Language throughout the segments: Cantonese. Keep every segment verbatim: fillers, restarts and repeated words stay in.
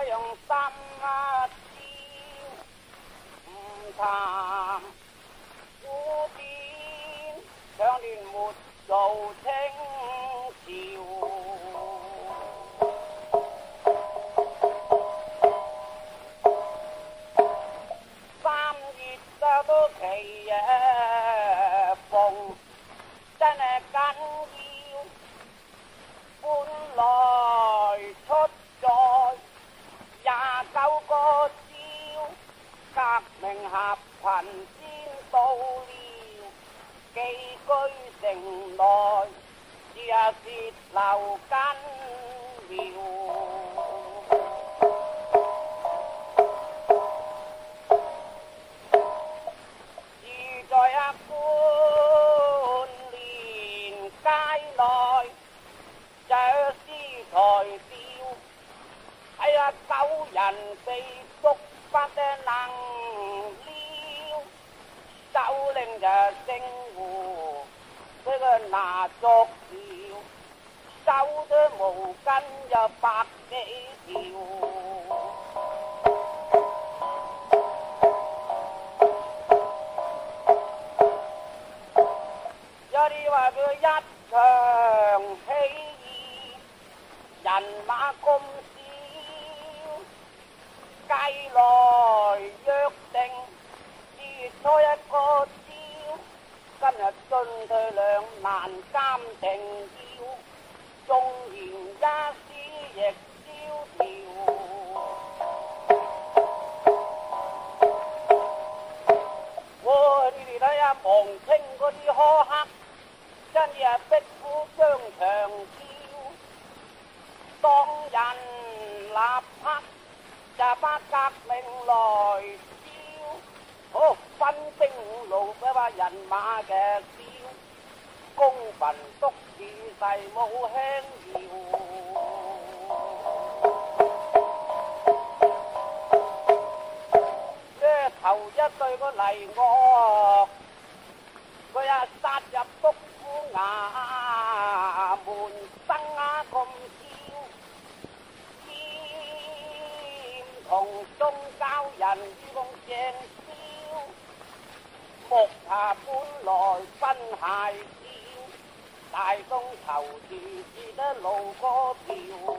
用心啊照，唔谈古典，长年没做清朝。三月啊都奇啊逢，真系紧要。本来出在廿九个朝，革命合群先到了，寄居城内，只啊泄漏紧要。住在啊官连街内，这诗台标，睇下九人被捉不能撩，首领就姓胡，俾佢拿作条，收咗毛巾就百幾條。有啲話佢一場起義，人馬咁少，計來約定二月初一個朝，今日進退兩難監定要，縱然一時亦蕭條。哇！你哋睇下望清嗰啲苛刻，真係逼虎將長招，當人立刻就把革命來招，好分兵五路嗰把人馬嘅招，攻焚篤字勢冇輕搖。呢頭一對個黎惡，佢啊殺入督府衙門，生啊咁招，兼同宗教人與共正招，木下本來分鞋招，大東頭住至得路過條。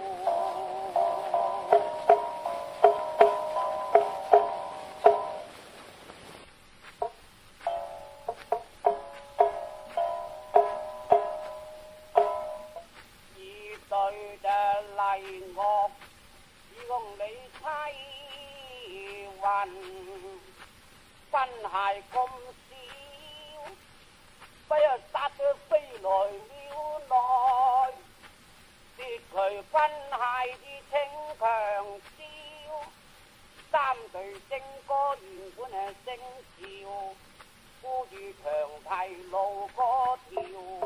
分鞋咁少，不如殺咗飛來廟內，奪佢分鞋至清強招。三隊正歌原本係姓趙，顧住長堤路嗰條。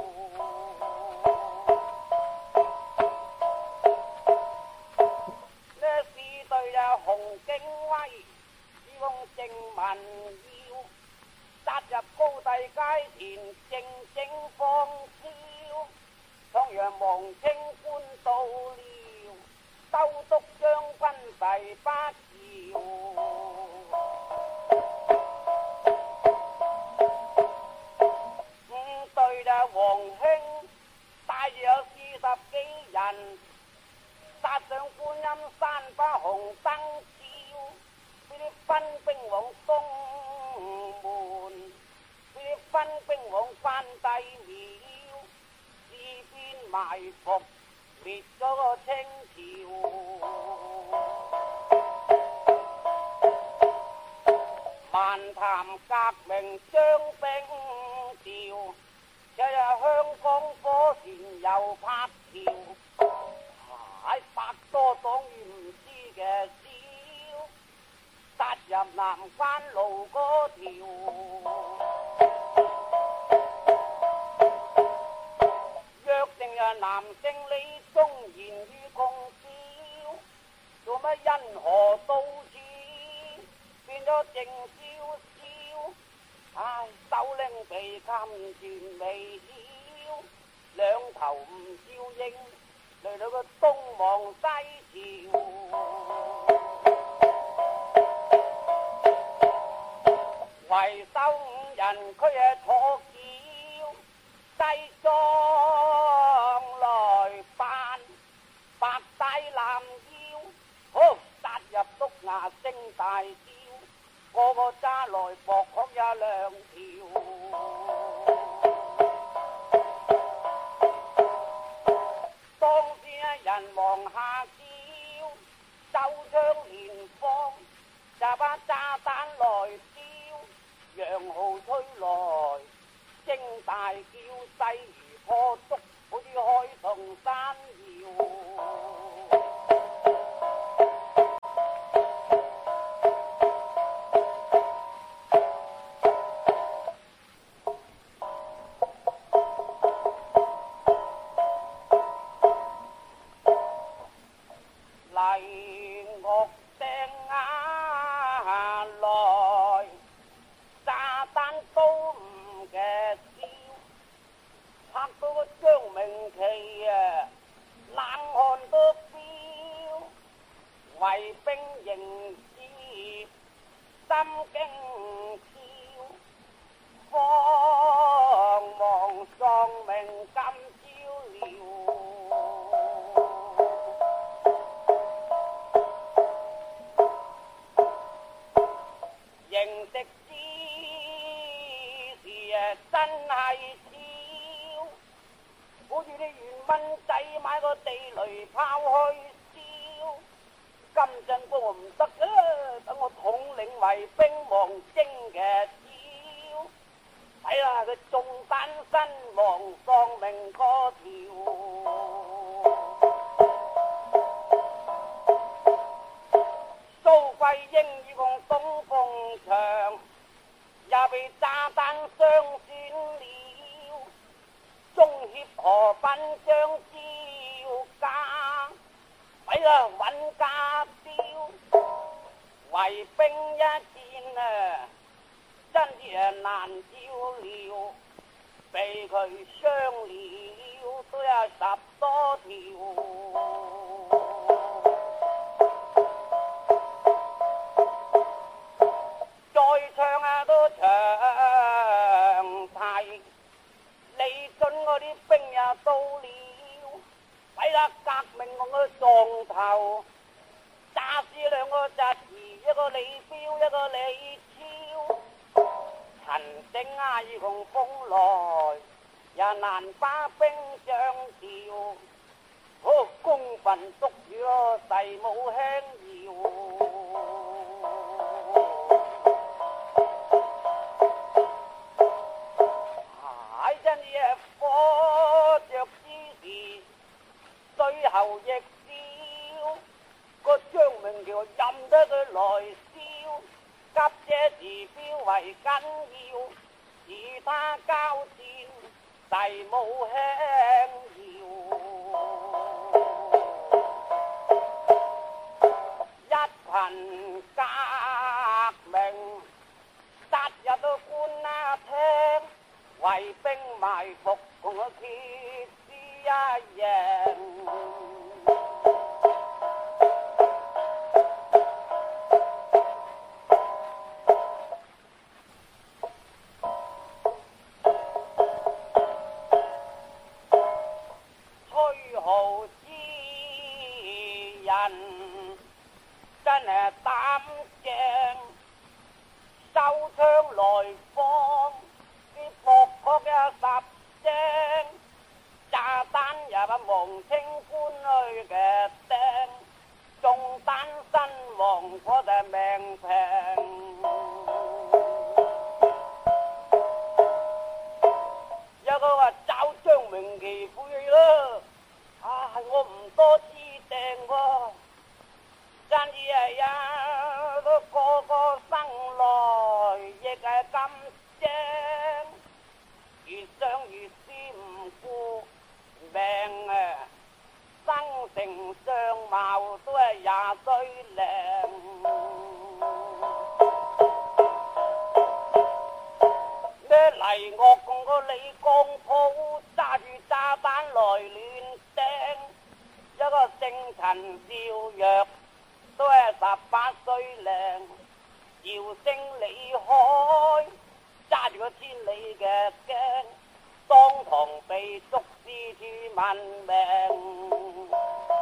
呢四隊就洪景威。用正民要殺入高第街前，靜靜放招。倘若望清官到了，兜督將軍第八條。五隊就黃興帶住有四十幾人，殺上觀音山把紅燈照。啲分兵往東門，啲分兵往關帝廟，自邊埋伏滅咗個清朝。漫談革命將兵調，日日香港火船又拍橋，喺百多黨員唔知嘅事。殺入南關路嗰條，約定啊男性李忠言與共招，做乜因何到此變咗靜悄悄？唉，首領被擒全未曉，兩頭唔照應，嚟到個東望西朝。 為首五人佢係坐轎西裝來扮，白帶藍腰，好殺入篤牙聲大叫，個個揸來薄殼也兩條。當時人忙下叫，手槍連放，就把炸彈來燒，洋號吹來聲大叫，勢如破竹，好似開同山搖。嚟樂掟下來，炸彈都唔嘅燒，拍到個張明旗啊，冷汗都飆，圍兵迎接心驚跳，慌忙喪命今朝了。認識之時啊，真係超，好似啲元蚊仔買個地雷炮去燒。今陣我唔得啊，等我統領圍兵王征嘅招，睇下佢中彈身亡喪命嗰條。蘇桂英與共東鳳祥也被炸彈傷損了，中協河濱將招架，俾啦揾家標，圍兵一戰啊，真係難招了，被佢傷了都有十多條。再唱啊都長題，李俊嗰啲兵也到了，睇啦革命我個撞頭，炸死兩個侄兒，一個李彪一個李超，陳勝啊要同風來，也難把兵將調，好公憤捉住咯，誓冇輕搖。火着之時，最後亦燒，個張明橋任得佢來燒，急這時標為緊要，與他交戰誓冇輕搖。一群革命殺入到官衙廳，圍兵埋伏同我決死一贏，吹號之人真係膽正，收槍來放。薄殼嘅十聲，炸彈也不忘清官去嘅釘，中彈身亡我哋命平。有個話找張明旗悔咯，啊我唔多知定喎，真係呀都個個生來亦係咁正。越想越思唔顧命啊，生成相貌都係廿歲靚。呢黎岳共個李光普揸住炸彈來亂掟，一個姓陳少藥都係十八歲靚， 搖聲離開，揸住個千里嘅鏡，當堂被捉屍處問命。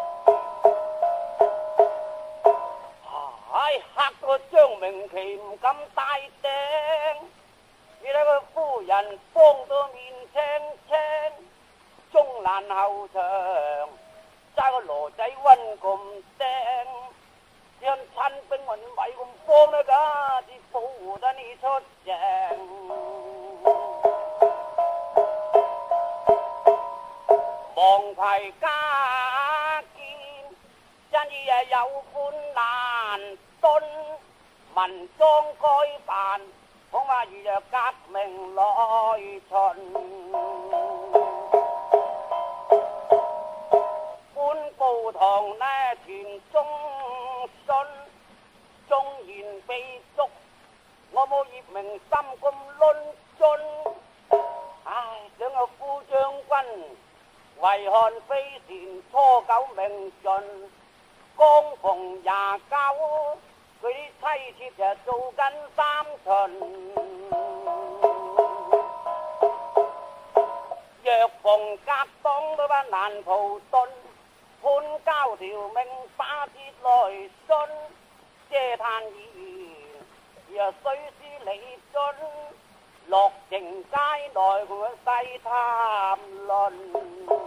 唉，嚇到個張明琪唔敢戴頂，你睇個夫人幫到面青青，中難後場揸個羅仔溫咁釘。讓親兵運咪咁幫得㗎，至保護得你出場。王牌家見，真意係有款難敦，民裝該辦，恐怕如若革命來巡。官報堂呢傳中信，縱然被捉，我冇葉明心咁論盡。唉，想個副將軍為漢飛船初九命盡，剛逢廿九，佢啲妻妾就做緊三巡。若逢格擋都不難逃遁，判交條命把節來信，嗟嘆言若雖是離盡，落情街內同佢細談論。